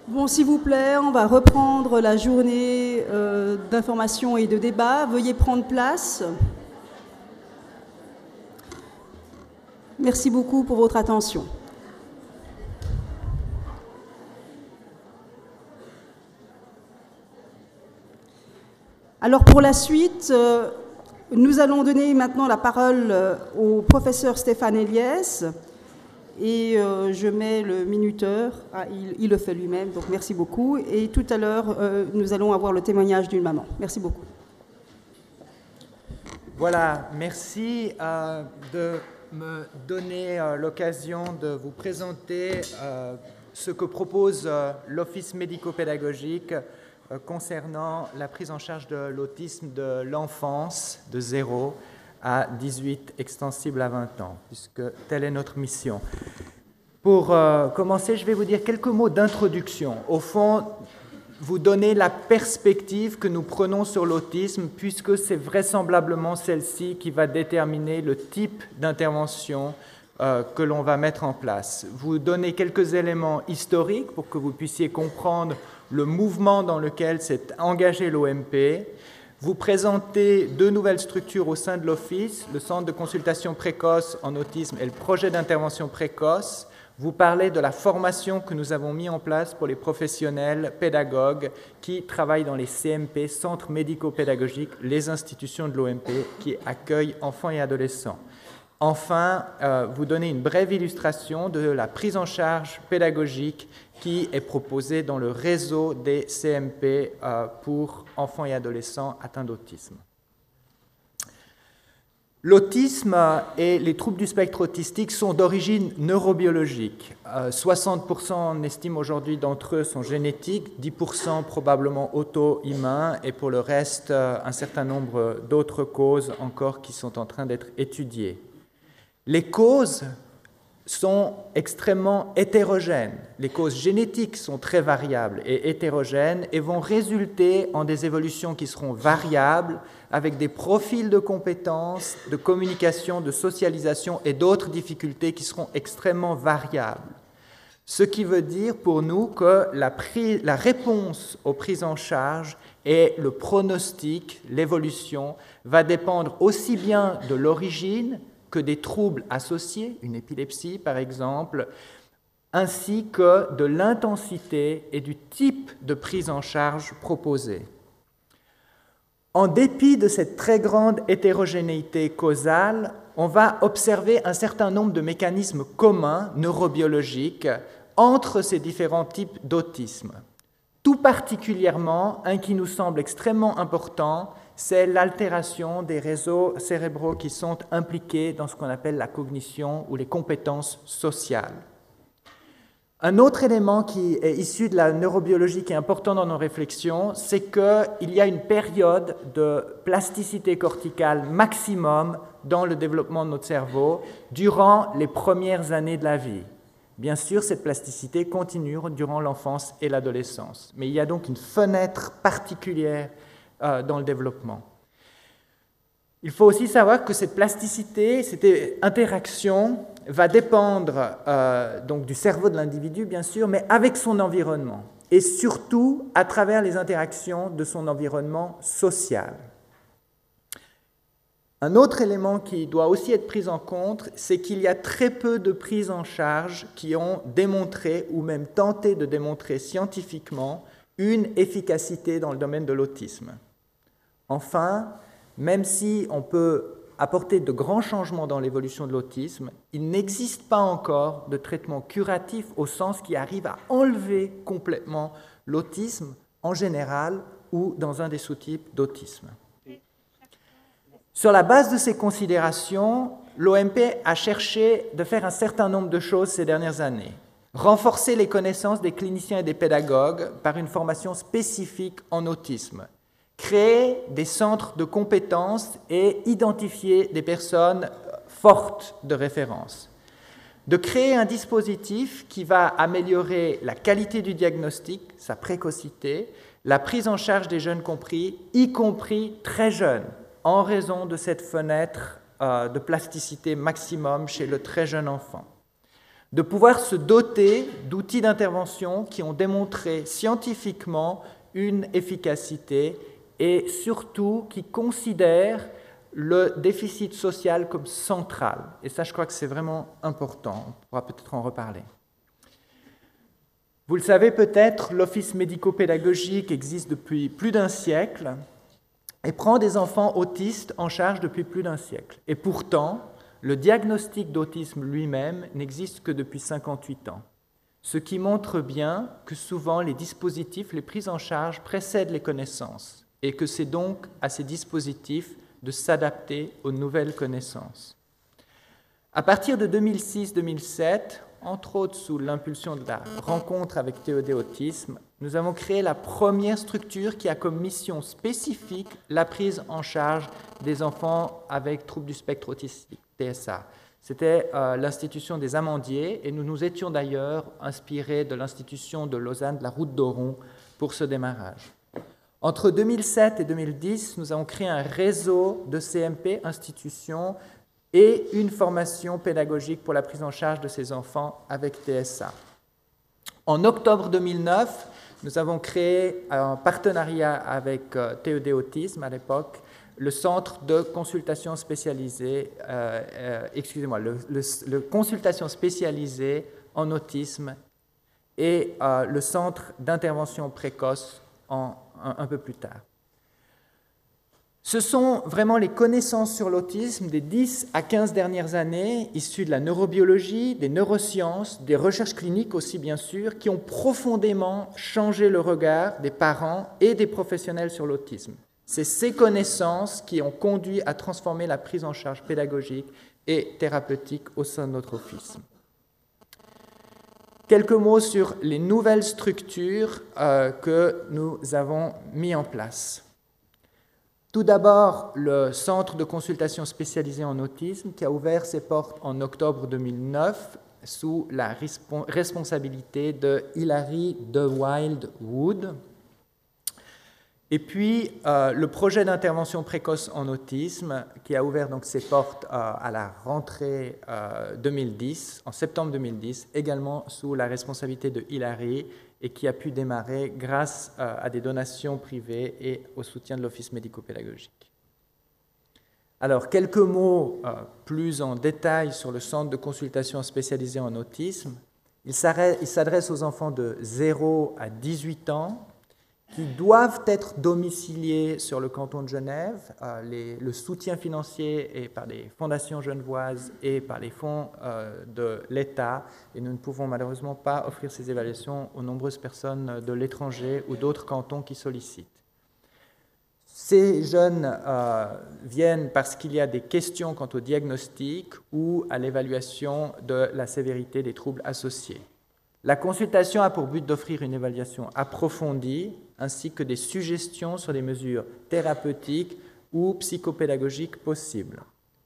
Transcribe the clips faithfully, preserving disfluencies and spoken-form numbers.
Bon, s'il vous plaît, on va reprendre la journée euh, d'information et de débat. Veuillez prendre place. Merci beaucoup pour votre attention. Alors pour la suite, euh, nous allons donner maintenant la parole euh, au professeur Stéphane Eliès. Et euh, je mets le minuteur, ah, il, il le fait lui-même, donc merci beaucoup. Et tout à l'heure, euh, nous allons avoir le témoignage d'une maman. Merci beaucoup. Voilà, merci euh, de me donner euh, l'occasion de vous présenter euh, ce que propose euh, l'Office médico-pédagogique euh, concernant la prise en charge de l'autisme de l'enfance de zéro à dix-huit, extensible à vingt ans, puisque telle est notre mission. Pour euh, commencer, je vais vous dire quelques mots d'introduction. Au fond, vous donner la perspective que nous prenons sur l'autisme, puisque c'est vraisemblablement celle-ci qui va déterminer le type d'intervention euh, que l'on va mettre en place. Vous donner quelques éléments historiques pour que vous puissiez comprendre le mouvement dans lequel s'est engagé l'O M P, vous présenter deux nouvelles structures au sein de l'Office, le Centre de consultation précoce en autisme et le projet d'intervention précoce, vous parler de la formation que nous avons mis en place pour les professionnels pédagogues qui travaillent dans les C M P, centres médico-pédagogiques, les institutions de l'O M P qui accueillent enfants et adolescents. Enfin, euh, vous donner une brève illustration de la prise en charge pédagogique qui est proposée dans le réseau des C M P euh, pour enfants et adolescents atteints d'autisme. L'autisme et les troubles du spectre autistique sont d'origine neurobiologique. Euh, soixante pour cent, on estime aujourd'hui, d'entre eux sont génétiques, dix pour cent probablement auto-immuns, et pour le reste, euh, un certain nombre d'autres causes encore qui sont en train d'être étudiées. Les causes sont extrêmement hétérogènes. Les causes génétiques sont très variables et hétérogènes et vont résulter en des évolutions qui seront variables avec des profils de compétences, de communication, de socialisation et d'autres difficultés qui seront extrêmement variables. Ce qui veut dire pour nous que la, prise, la réponse aux prises en charge et le pronostic, l'évolution, va dépendre aussi bien de l'origine que des troubles associés, une épilepsie par exemple, ainsi que de l'intensité et du type de prise en charge proposée. En dépit de cette très grande hétérogénéité causale, on va observer un certain nombre de mécanismes communs neurobiologiques entre ces différents types d'autisme. Tout particulièrement, un qui nous semble extrêmement important, c'est l'altération des réseaux cérébraux qui sont impliqués dans ce qu'on appelle la cognition ou les compétences sociales. Un autre élément qui est issu de la neurobiologie qui est important dans nos réflexions, c'est qu'il y a une période de plasticité corticale maximum dans le développement de notre cerveau durant les premières années de la vie. Bien sûr, cette plasticité continue durant l'enfance et l'adolescence, mais il y a donc une fenêtre particulière euh, dans le développement. Il faut aussi savoir que cette plasticité, cette interaction va dépendre euh, donc du cerveau de l'individu, bien sûr, mais avec son environnement, et surtout à travers les interactions de son environnement social. Un autre élément qui doit aussi être pris en compte, c'est qu'il y a très peu de prises en charge qui ont démontré, ou même tenté de démontrer scientifiquement, une efficacité dans le domaine de l'autisme. Enfin, même si on peut apporter de grands changements dans l'évolution de l'autisme, il n'existe pas encore de traitement curatif au sens qui arrive à enlever complètement l'autisme en général ou dans un des sous-types d'autisme. Sur la base de ces considérations, l'O M P a cherché de faire un certain nombre de choses ces dernières années. Renforcer les connaissances des cliniciens et des pédagogues par une formation spécifique en autisme. Créer des centres de compétences et identifier des personnes fortes de référence. De créer un dispositif qui va améliorer la qualité du diagnostic, sa précocité, la prise en charge des jeunes compris, y compris très jeunes, en raison de cette fenêtre euh, de plasticité maximum chez le très jeune enfant. de pouvoir se doter d'outils d'intervention qui ont démontré scientifiquement une efficacité et surtout qui considèrent le déficit social comme central. Et ça, je crois que c'est vraiment important. On pourra peut-être en reparler. Vous le savez peut-être, l'Office médico-pédagogique existe depuis plus d'un siècle et prend des enfants autistes en charge depuis plus d'un siècle. Et pourtant, le diagnostic d'autisme lui-même n'existe que depuis cinquante-huit ans, ce qui montre bien que souvent les dispositifs, les prises en charge précèdent les connaissances et que c'est donc à ces dispositifs de s'adapter aux nouvelles connaissances. À partir de deux mille six deux mille sept, entre autres sous l'impulsion de la rencontre avec T E D Autisme, nous avons créé la première structure qui a comme mission spécifique la prise en charge des enfants avec troubles du spectre autistique, T S A. C'était euh, l'institution des Amandiers et nous nous étions d'ailleurs inspirés de l'institution de Lausanne, de la Route d'Oron, pour ce démarrage. Entre deux mille sept et deux mille dix, nous avons créé un réseau de C M P, institutions, et une formation pédagogique pour la prise en charge de ces enfants avec T S A. En octobre deux mille neuf, nous avons créé, en partenariat avec T E D Autisme à l'époque, le centre de consultation spécialisée, euh, euh, excusez-moi, le, le, le consultation spécialisée en autisme et euh, le centre d'intervention précoce en, un, un peu plus tard. Ce sont vraiment les connaissances sur l'autisme des dix à quinze dernières années, issues de la neurobiologie, des neurosciences, des recherches cliniques aussi bien sûr, qui ont profondément changé le regard des parents et des professionnels sur l'autisme. C'est ces connaissances qui ont conduit à transformer la prise en charge pédagogique et thérapeutique au sein de notre office. Quelques mots sur les nouvelles structures euh, que nous avons mises en place. Tout d'abord, le centre de consultation spécialisé en autisme qui a ouvert ses portes en octobre deux mille neuf sous la responsabilité de Hilary de Wild-Wood. Et puis, euh, le projet d'intervention précoce en autisme qui a ouvert donc ses portes euh, à la rentrée euh, deux mille dix, en septembre deux mille dix, également sous la responsabilité de Hilary, et qui a pu démarrer grâce euh, à des donations privées et au soutien de l'Office médico-pédagogique. Alors, quelques mots euh, plus en détail sur le centre de consultation spécialisé en autisme. Il s'adresse aux enfants de zéro à dix-huit ans qui doivent être domiciliés sur le canton de Genève. Euh, les, le soutien financier est par les fondations genevoises et par les fonds euh, de l'État, et nous ne pouvons malheureusement pas offrir ces évaluations aux nombreuses personnes de l'étranger ou d'autres cantons qui sollicitent. Ces jeunes euh, viennent parce qu'il y a des questions quant au diagnostic ou à l'évaluation de la sévérité des troubles associés. La consultation a pour but d'offrir une évaluation approfondie ainsi que des suggestions sur des mesures thérapeutiques ou psychopédagogiques possibles.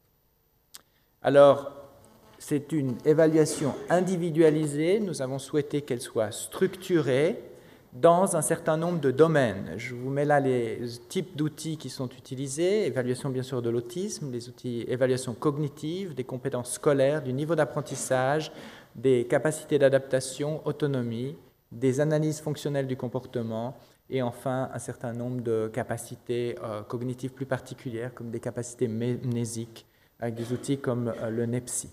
Alors, c'est une évaluation individualisée. Nous avons souhaité qu'elle soit structurée dans un certain nombre de domaines. Je vous mets là les types d'outils qui sont utilisés. Évaluation bien sûr de l'autisme, les outils évaluation cognitive, des compétences scolaires, du niveau d'apprentissage, des capacités d'adaptation, autonomie, des analyses fonctionnelles du comportement et enfin un certain nombre de capacités euh, cognitives plus particulières comme des capacités mnésiques avec des outils comme euh, le NEPSI.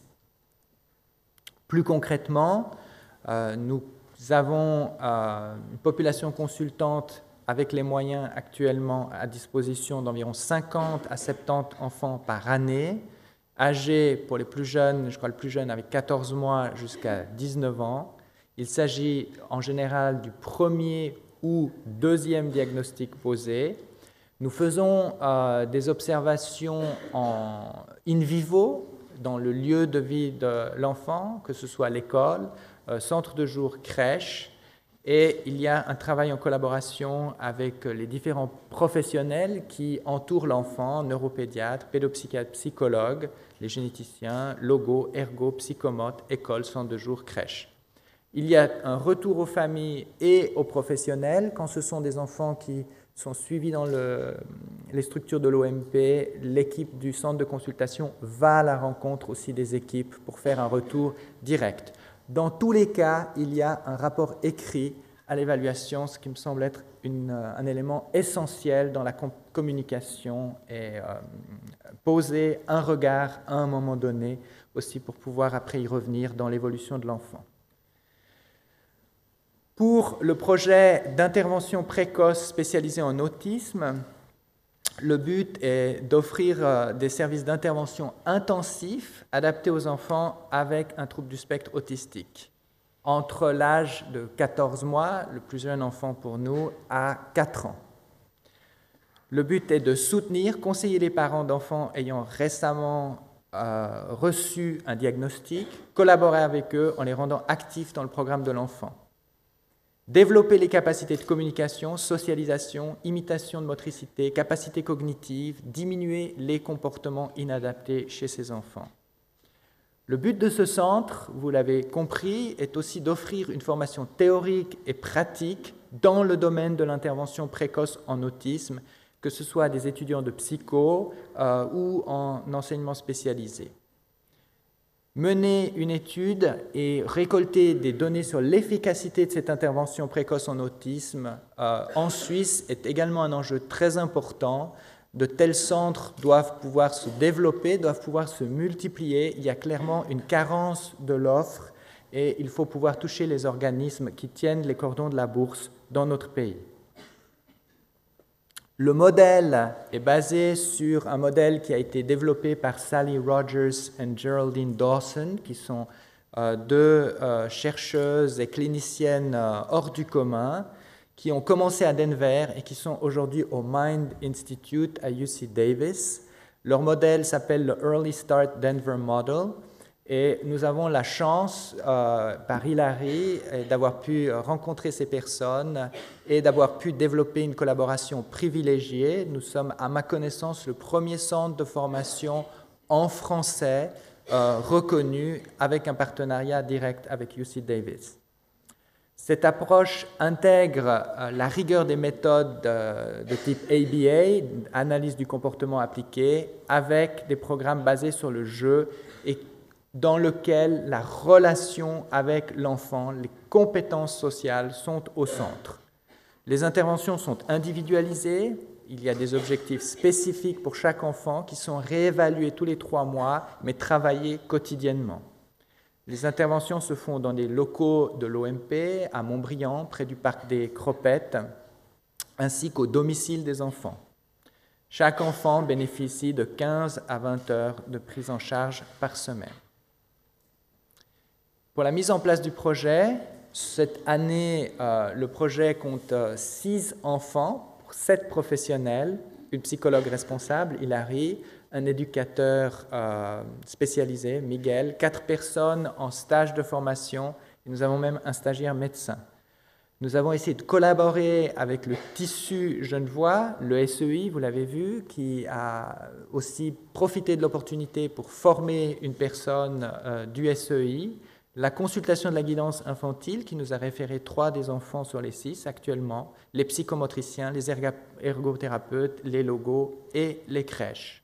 Plus concrètement, euh, nous avons euh, une population consultante avec les moyens actuellement à disposition d'environ cinquante à soixante-dix enfants par année, âgés pour les plus jeunes, je crois le plus jeune avec quatorze mois jusqu'à dix-neuf ans. Il s'agit en général du premier ou deuxième diagnostic posé. Nous faisons euh, des observations en in vivo dans le lieu de vie de l'enfant, que ce soit l'école, euh, centre de jour, crèche, et il y a un travail en collaboration avec les différents professionnels qui entourent l'enfant, neuropédiatres, pédopsychiatres, psychologues, les généticiens, logo, ergo, psychomote, école, centre de jour, crèche. Il y a un retour aux familles et aux professionnels quand ce sont des enfants qui sont suivis dans le, les structures de l'O M P. L'équipe du centre de consultation va à la rencontre aussi des équipes pour faire un retour direct. Dans tous les cas, il y a un rapport écrit à l'évaluation, ce qui me semble être une, un élément essentiel dans la com- communication et euh, poser un regard à un moment donné, aussi pour pouvoir après y revenir dans l'évolution de l'enfant. Pour le projet d'intervention précoce spécialisé en autisme, le but est d'offrir des services d'intervention intensifs adaptés aux enfants avec un trouble du spectre autistique, entre l'âge de quatorze mois, le plus jeune enfant pour nous, à quatre ans. Le but est de soutenir, conseiller les parents d'enfants ayant récemment euh, reçu un diagnostic, collaborer avec eux en les rendant actifs dans le programme de l'enfant. Développer les capacités de communication, socialisation, imitation de motricité, capacités cognitives, diminuer les comportements inadaptés chez ces enfants. Le but de ce centre, vous l'avez compris, est aussi d'offrir une formation théorique et pratique dans le domaine de l'intervention précoce en autisme, que ce soit des étudiants de psycho euh, ou en enseignement spécialisé. Mener une étude et récolter des données sur l'efficacité de cette intervention précoce en autisme euh, en Suisse est également un enjeu très important. De tels centres doivent pouvoir se développer, doivent pouvoir se multiplier. Il y a clairement une carence de l'offre et il faut pouvoir toucher les organismes qui tiennent les cordons de la bourse dans notre pays. Le modèle est basé sur un modèle qui a été développé par Sally Rogers et Geraldine Dawson, qui sont euh, deux euh, chercheuses et cliniciennes euh, hors du commun, qui ont commencé à Denver et qui sont aujourd'hui au Mind Institute à U C Davis. Leur modèle s'appelle le Early Start Denver Model. Et nous avons la chance, euh, par Hilary, d'avoir pu rencontrer ces personnes et d'avoir pu développer une collaboration privilégiée. Nous sommes, à ma connaissance, le premier centre de formation en français euh, reconnu avec un partenariat direct avec U C Davis. Cette approche intègre euh, la rigueur des méthodes de, de type A B A, analyse du comportement appliqué, avec des programmes basés sur le jeu et dans lequel la relation avec l'enfant, les compétences sociales sont au centre. Les interventions sont individualisées, il y a des objectifs spécifiques pour chaque enfant qui sont réévalués tous les trois mois, mais travaillés quotidiennement. Les interventions se font dans des locaux de l'O M P, à Montbriand, près du parc des Cropettes, ainsi qu'au domicile des enfants. Chaque enfant bénéficie de quinze à vingt heures de prise en charge par semaine. Pour la mise en place du projet, cette année, euh, le projet compte euh, six enfants, sept professionnels, une psychologue responsable, Hilary, un éducateur euh, spécialisé, Miguel, quatre personnes en stage de formation, et nous avons même un stagiaire médecin. Nous avons essayé de collaborer avec le tissu Genevois, le S E I, vous l'avez vu, qui a aussi profité de l'opportunité pour former une personne euh, du S E I, la consultation de la guidance infantile, qui nous a référé trois des enfants sur les six actuellement, les psychomotriciens, les ergothérapeutes, les logos et les crèches.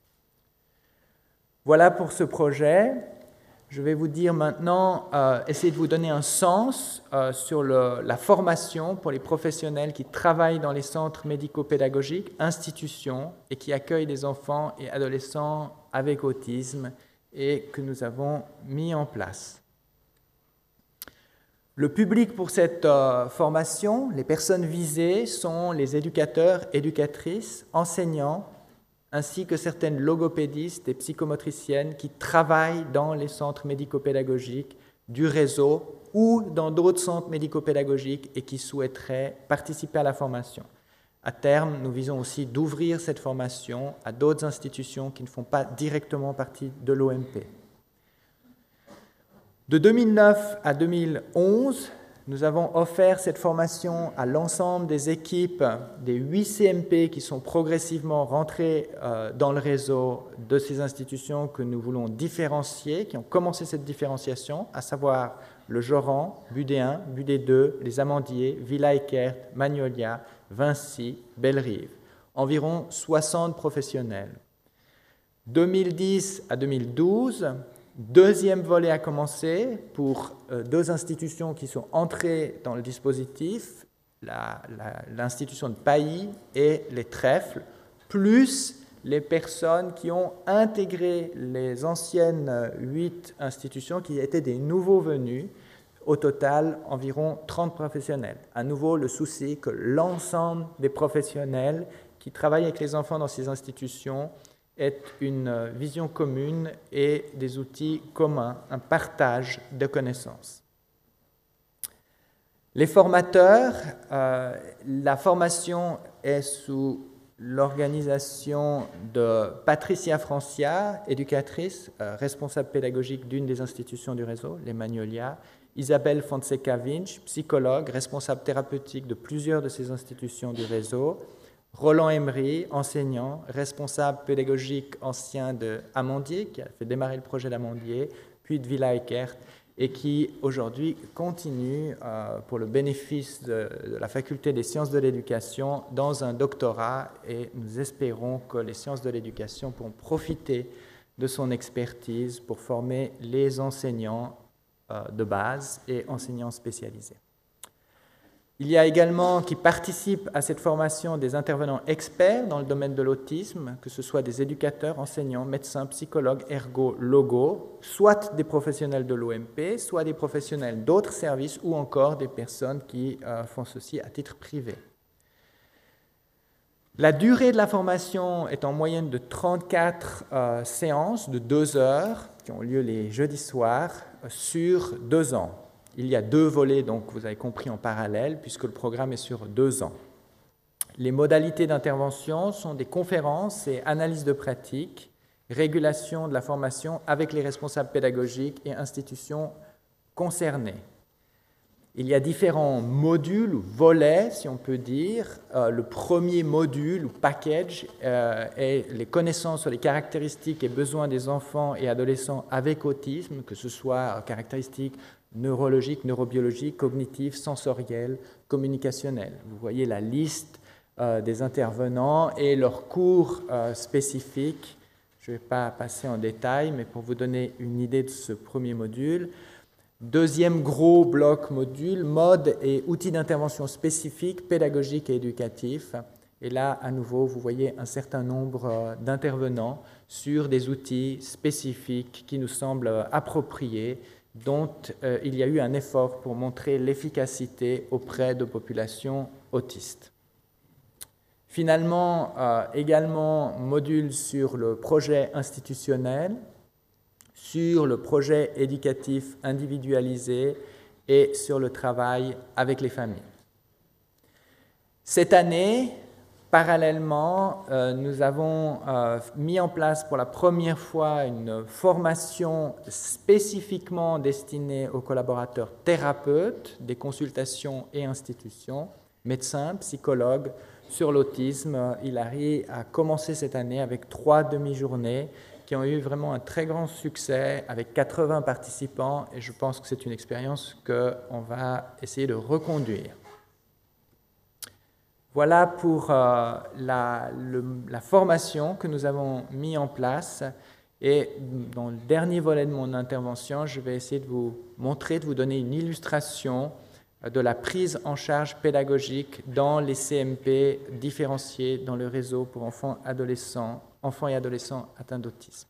Voilà pour ce projet. Je vais vous dire maintenant, euh, essayer de vous donner un sens euh, sur le, la formation pour les professionnels qui travaillent dans les centres médico-pédagogiques, institutions, et qui accueillent des enfants et adolescents avec autisme et que nous avons mis en place. Le public pour cette euh, formation, les personnes visées sont les éducateurs, éducatrices, enseignants, ainsi que certaines logopédistes et psychomotriciennes qui travaillent dans les centres médico-pédagogiques du réseau ou dans d'autres centres médico-pédagogiques et qui souhaiteraient participer à la formation. À terme, nous visons aussi d'ouvrir cette formation à d'autres institutions qui ne font pas directement partie de l'O M P. De deux mille neuf à deux mille onze, nous avons offert cette formation à l'ensemble des équipes des huit C M P qui sont progressivement rentrées euh, dans le réseau de ces institutions que nous voulons différencier, qui ont commencé cette différenciation, à savoir le Joran, Budé un, Budé deux, les Amandiers, Villa Eckert, Magnolia, Vinci, Bellerive. Environ soixante professionnels. deux mille dix à deux mille douze, Deuxième volet a commencé pour euh, deux institutions qui sont entrées dans le dispositif, l'institution de Pailly et les Trèfles, plus les personnes qui ont intégré les anciennes huit institutions qui étaient des nouveaux venus, au total environ trente professionnels. À nouveau, le souci que l'ensemble des professionnels qui travaillent avec les enfants dans ces institutions aient une vision commune et des outils communs, un partage de connaissances. Les formateurs, euh, la formation est sous l'organisation de Patricia Francia, éducatrice, euh, responsable pédagogique d'une des institutions du réseau, les Magnolia, Isabelle Fonseca-Vinch, psychologue, responsable thérapeutique de plusieurs de ces institutions du réseau, Roland Emery, enseignant, responsable pédagogique ancien de Amandier, qui a fait démarrer le projet d'Amandier, puis de Villa Eckert, et qui aujourd'hui continue euh, pour le bénéfice de, de la faculté des sciences de l'éducation dans un doctorat, et nous espérons que les sciences de l'éducation pourront profiter de son expertise pour former les enseignants euh, de base et enseignants spécialisés. Il y a également qui participent à cette formation des intervenants experts dans le domaine de l'autisme, que ce soit des éducateurs, enseignants, médecins, psychologues, ergo, logo, soit des professionnels de l'O M P, soit des professionnels d'autres services ou encore des personnes qui euh, font ceci à titre privé. La durée de la formation est en moyenne de trente-quatre euh, séances de deux heures qui ont lieu les jeudis soirs euh, sur deux ans. Il y a deux volets, donc vous avez compris, en parallèle, puisque le programme est sur deux ans. Les modalités d'intervention sont des conférences et analyses de pratique, régulation de la formation avec les responsables pédagogiques et institutions concernées. Il y a différents modules ou volets, si on peut dire. Euh, le premier module ou package euh, est les connaissances sur les caractéristiques et besoins des enfants et adolescents avec autisme, que ce soit euh, caractéristiques neurologiques, neurobiologiques, cognitives, sensorielles, communicationnelles. Vous voyez la liste euh, des intervenants et leurs cours euh, spécifiques. Je ne vais pas passer en détail, mais pour vous donner une idée de ce premier module. Deuxième gros bloc module, mode et outils d'intervention spécifiques, pédagogiques et éducatifs. Et là, à nouveau, vous voyez un certain nombre d'intervenants sur des outils spécifiques qui nous semblent appropriés, dont euh, il y a eu un effort pour montrer l'efficacité auprès de populations autistes. Finalement, euh, également, module sur le projet institutionnel, sur le projet éducatif individualisé et sur le travail avec les familles. Cette année, parallèlement, euh, nous avons euh, mis en place pour la première fois une formation spécifiquement destinée aux collaborateurs thérapeutes des consultations et institutions, médecins, psychologues, sur l'autisme. Hilary a commencé cette année avec trois demi-journées qui ont eu vraiment un très grand succès avec quatre-vingts participants, et je pense que c'est une expérience qu'on va essayer de reconduire. Voilà pour euh, la, le, la formation que nous avons mis en place, et dans le dernier volet de mon intervention, je vais essayer de vous montrer, de vous donner une illustration de la prise en charge pédagogique dans les C M P différenciés dans le réseau pour enfants, adolescents, enfants et adolescents atteints d'autisme.